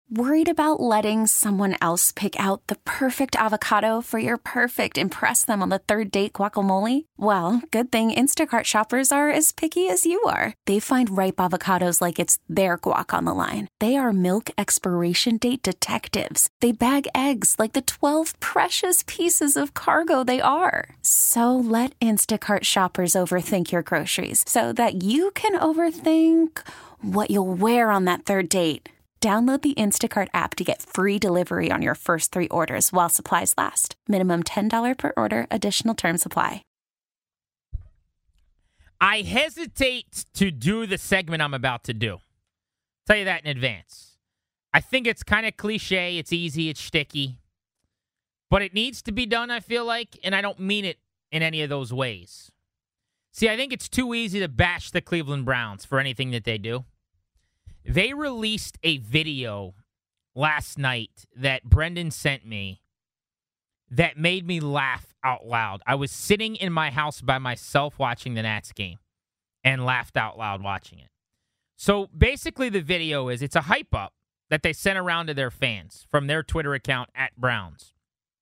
Worried about letting someone else pick out the perfect avocado for your perfect impress them on the third date guacamole? Well, good thing Instacart shoppers are as picky as you are. They find ripe avocados like it's their guac on the line. They are milk expiration date detectives. They bag eggs like the 12 precious pieces of cargo they are. So let Instacart shoppers overthink your groceries so that you can overthink what you'll wear on that third date. Download the Instacart app to get free delivery on your first 3 orders while supplies last. Minimum $10 per order. Additional terms apply. I hesitate to do the segment I'm about to do. Tell you that in advance. I think it's kind of cliche. It's easy. It's shticky. But it needs to be done, I feel like, and I don't mean it in any of those ways. See, I think it's too easy to bash the Cleveland Browns for anything that they do. They released a video last night that Brendan sent me that made me laugh out loud. I was sitting in my house by myself watching the Nats game and laughed out loud watching it. So basically the video is, it's a hype up that they sent around to their fans from their Twitter account @Browns.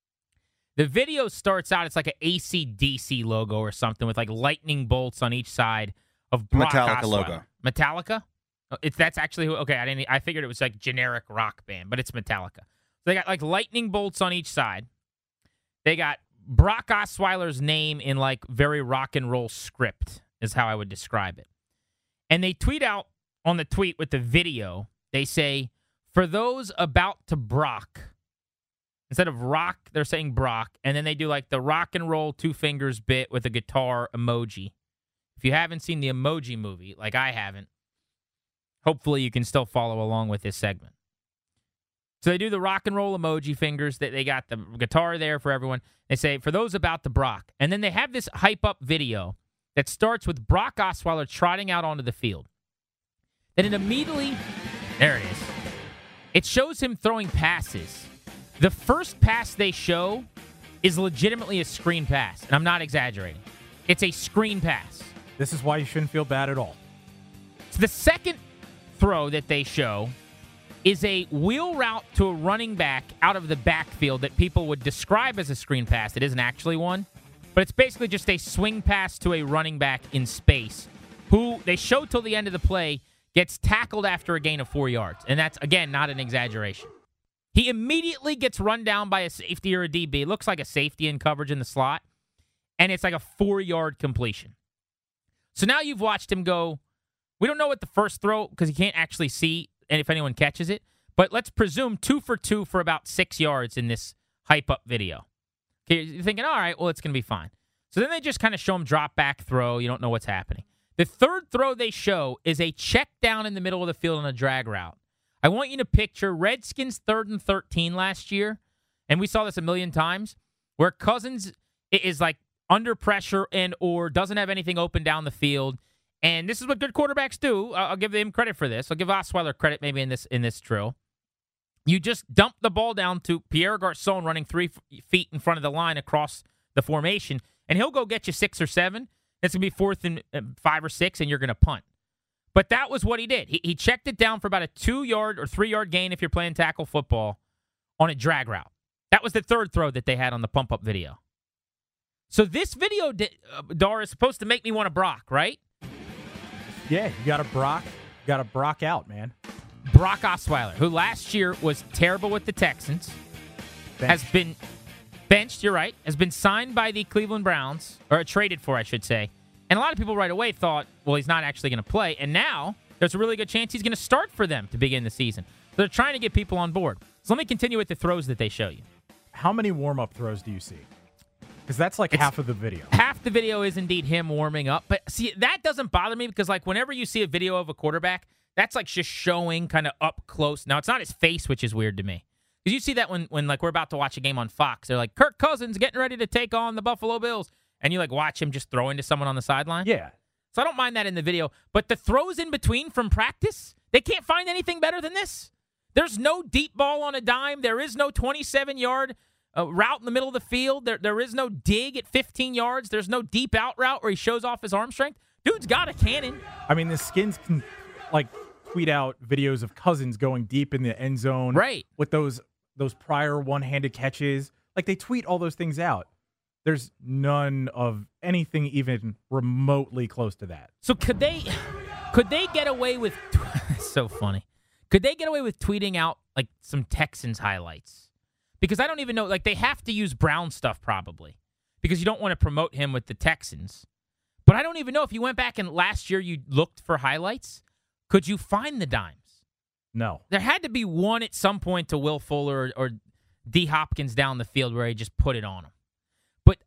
The video starts out, it's like an AC/DC logo or something with like lightning bolts on each side of Brock Metallica Osweiler. logo. Metallica? That's actually who. Okay, I figured it was like generic rock band, but it's Metallica. So they got like lightning bolts on each side. They got Brock Osweiler's name in like very rock and roll script is how I would describe it. And they tweet out on the tweet with the video. They say, "For those about to Brock." Instead of rock, they're saying Brock, and then they do like the rock and roll 2 fingers bit with a guitar emoji. If you haven't seen the Emoji Movie, like I haven't, hopefully you can still follow along with this segment. So they do the rock and roll emoji fingers. They got the guitar there for everyone. They say, "For those about to Brock." And then they have this hype-up video that starts with Brock Osweiler trotting out onto the field. Then it immediately, there it is. It shows him throwing passes. The first pass they show is legitimately a screen pass, and I'm not exaggerating. It's a screen pass. This is why you shouldn't feel bad at all. So the second throw that they show is a wheel route to a running back out of the backfield that people would describe as a screen pass. It isn't actually one, but it's basically just a swing pass to a running back in space who they show till the end of the play gets tackled after a gain of 4 yards. And that's, again, not an exaggeration. He immediately gets run down by a safety or a DB. It looks like a safety in coverage in the slot, and it's like a 4-yard completion. So now you've watched him go. We don't know what the first throw, because you can't actually see if anyone catches it, but let's presume 2 for 2 for about 6 yards in this hype-up video. Okay, you're thinking, all right, well, it's going to be fine. So then they just kind of show him drop back throw. You don't know what's happening. The third throw they show is a check down in the middle of the field on a drag route. I want you to picture Redskins 3rd and 13 last year, and we saw this a million times, where Cousins is like under pressure and or doesn't have anything open down the field. And this is what good quarterbacks do. I'll give him credit for this. I'll give Osweiler credit maybe in this drill. You just dump the ball down to Pierre Garçon running 3 feet in front of the line across the formation, and he'll go get you 6 or 7. It's going to be 4th and 5 or 6, and you're going to punt. But that was what he did. He checked it down for about a 2-yard or 3-yard gain if you're playing tackle football on a drag route. That was the third throw that they had on the pump-up video. So this video, Dar, is supposed to make me want to Brock, right? Yeah, you got to Brock out, man. Brock Osweiler, who last year was terrible with the Texans, has been benched, you're right, has been signed by the Cleveland Browns, or traded for, I should say. And a lot of people right away thought, well, he's not actually going to play. And now there's a really good chance he's going to start for them to begin the season. So they're trying to get people on board. So let me continue with the throws that they show you. How many warm-up throws do you see? Because that's like half of the video. Half the video is indeed him warming up. But see, that doesn't bother me because like whenever you see a video of a quarterback, that's like just showing kind of up close. Now, it's not his face, which is weird to me. Because you see that when like we're about to watch a game on Fox. They're like, Kirk Cousins getting ready to take on the Buffalo Bills. And you like watch him just throw into someone on the sideline? Yeah. So I don't mind that in the video. But the throws in between from practice, they can't find anything better than this. There's no deep ball on a dime. There is no 27-yard route in the middle of the field. There is no dig at 15 yards. There's no deep out route where he shows off his arm strength. Dude's got a cannon. I mean, the Skins can, like, tweet out videos of Cousins going deep in the end zone, Right. with those prior one-handed catches. Like, they tweet all those things out. There's none of anything even remotely close to that. So could they get away with so funny. Could they get away with tweeting out like some Texans highlights? Because I don't even know, like they have to use Brown stuff probably. Because you don't want to promote him with the Texans. But I don't even know if you went back and last year you looked for highlights, could you find the dimes? No. There had to be one at some point to Will Fuller or D. Hopkins down the field where he just put it on him. But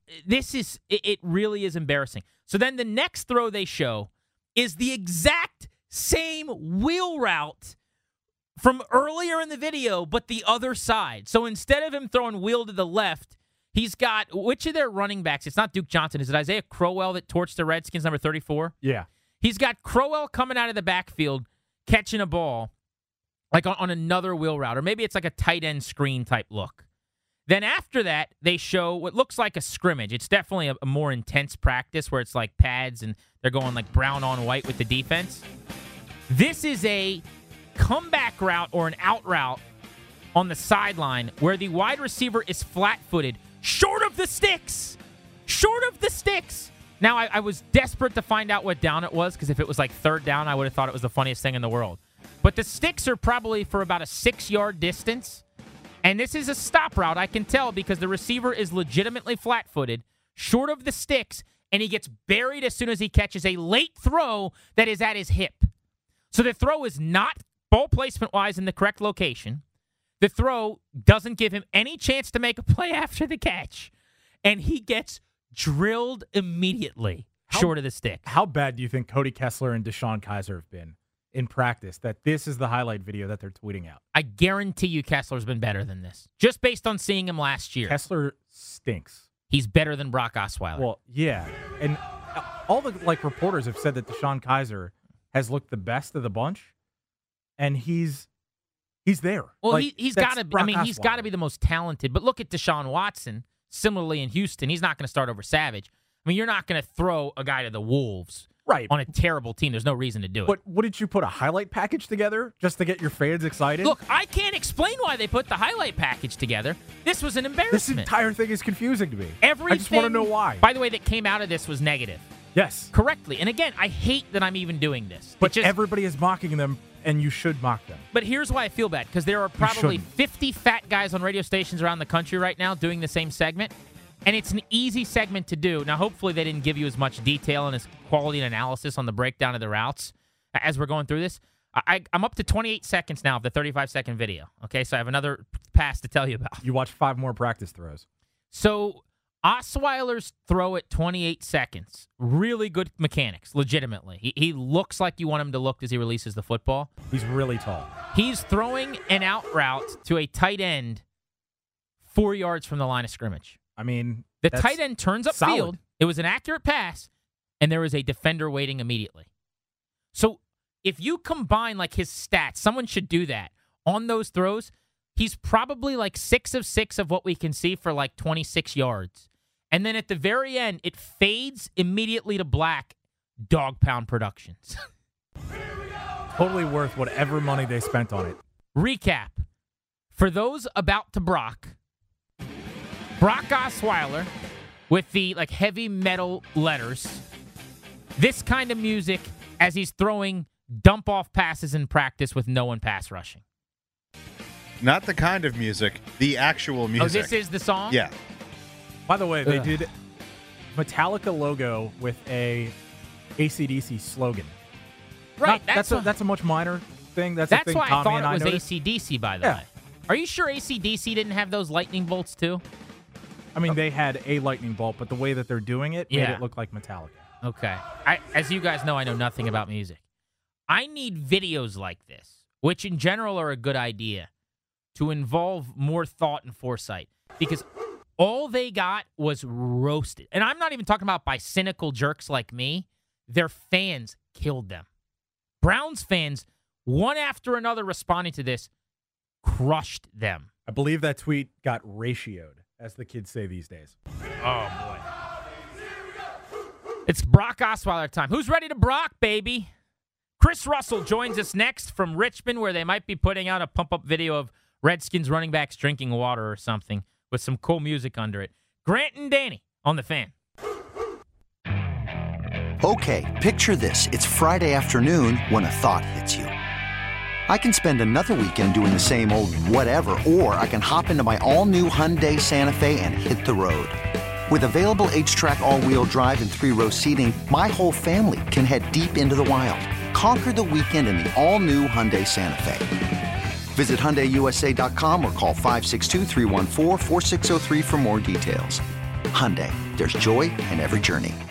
it really is embarrassing. So then the next throw they show is the exact same wheel route from earlier in the video, but the other side. So instead of him throwing wheel to the left, he's got, which of their running backs? It's not Duke Johnson. Is it Isaiah Crowell that torched the Redskins, number 34? Yeah. He's got Crowell coming out of the backfield, catching a ball, like on another wheel route, or maybe it's like a tight end screen type look. Then after that, they show what looks like a scrimmage. It's definitely a more intense practice where it's like pads and they're going like brown on white with the defense. This is a comeback route or an out route on the sideline where the wide receiver is flat-footed, short of the sticks. Short of the sticks. Now, I was desperate to find out what down it was because if it was like third down, I would have thought it was the funniest thing in the world. But the sticks are probably for about a 6-yard distance. And this is a stop route, I can tell, because the receiver is legitimately flat-footed, short of the sticks, and he gets buried as soon as he catches a late throw that is at his hip. So the throw is not ball placement-wise in the correct location. The throw doesn't give him any chance to make a play after the catch, and he gets drilled immediately short of the stick. How bad do you think Cody Kessler and Deshaun Kaiser have been in practice that this is the highlight video that they're tweeting out? I guarantee you Kessler's been better than this. Just based on seeing him last year. Kessler stinks. He's better than Brock Osweiler. Well, yeah. And all the reporters have said that Deshaun Kaiser has looked the best of the bunch, and he's there. Well, like, he's got to. I mean, Osweiler. he's got to be the most talented. But look at Deshaun Watson. Similarly in Houston, he's not going to start over Savage. I mean, you're not going to throw a guy to the Wolves right on a terrible team. There's no reason to do it. But wouldn't you put a highlight package together just to get your fans excited? Look, I can't explain why they put the highlight package together. This was an embarrassment. This entire thing is confusing to me. Everything, I just want to know why. By the way, that came out of this was negative. Yes. Correctly. And again, I hate that I'm even doing this. But everybody is mocking them, and you should mock them. But here's why I feel bad, because there are probably 50 fat guys on radio stations around the country right now doing the same segment, and it's an easy segment to do. Now, hopefully they didn't give you as much detail and as quality and analysis on the breakdown of the routes as we're going through this. I'm up to 28 seconds now of the 35-second video, okay? So I have another pass to tell you about. You watched 5 more practice throws. So Osweiler's throw at 28 seconds, really good mechanics, legitimately. He looks like you want him to look as he releases the football. He's really tall. He's throwing an out route to a tight end 4 yards from the line of scrimmage. I mean, the tight end turns upfield. It was an accurate pass, and there was a defender waiting immediately. So if you combine like his stats, someone should do that on those throws. He's probably like 6 of 6 of what we can see for like 26 yards. And then at the very end, it fades immediately to black. Dog Pound Productions. Totally worth whatever money they spent on it. Recap. For those about to Brock Osweiler with the like heavy metal letters, this kind of music as he's throwing dump-off passes in practice with no one pass rushing. Not the kind of music, the actual music. Oh, this is the song? Yeah. By the way, they did Metallica logo with a AC/DC slogan. Right. That's a much minor thing. That's a thing why Tommy I and thought I it was noticed. AC/DC, by the way. Are you sure AC/DC didn't have those lightning bolts, too? I mean, they had a lightning bolt, but the way that they're doing it made it look like Metallica. Okay. As you guys know, I know nothing about music. I need videos like this, which in general are a good idea, to involve more thought and foresight. Because all they got was roasted. And I'm not even talking about by cynical jerks like me. Their fans killed them. Browns fans, one after another responding to this, crushed them. I believe that tweet got ratioed, as the kids say these days. Oh, boy. It's Brock Osweiler time. Who's ready to Brock, baby? Chris Russell joins us next from Richmond, where they might be putting out a pump-up video of Redskins running backs drinking water or something with some cool music under it. Grant and Danny on The Fan. Okay, picture this. It's Friday afternoon when a thought hits you. I can spend another weekend doing the same old whatever, or I can hop into my all-new Hyundai Santa Fe and hit the road. With available H-Track all-wheel drive and 3-row seating, my whole family can head deep into the wild. Conquer the weekend in the all-new Hyundai Santa Fe. Visit HyundaiUSA.com or call 562-314-4603 for more details. Hyundai, there's joy in every journey.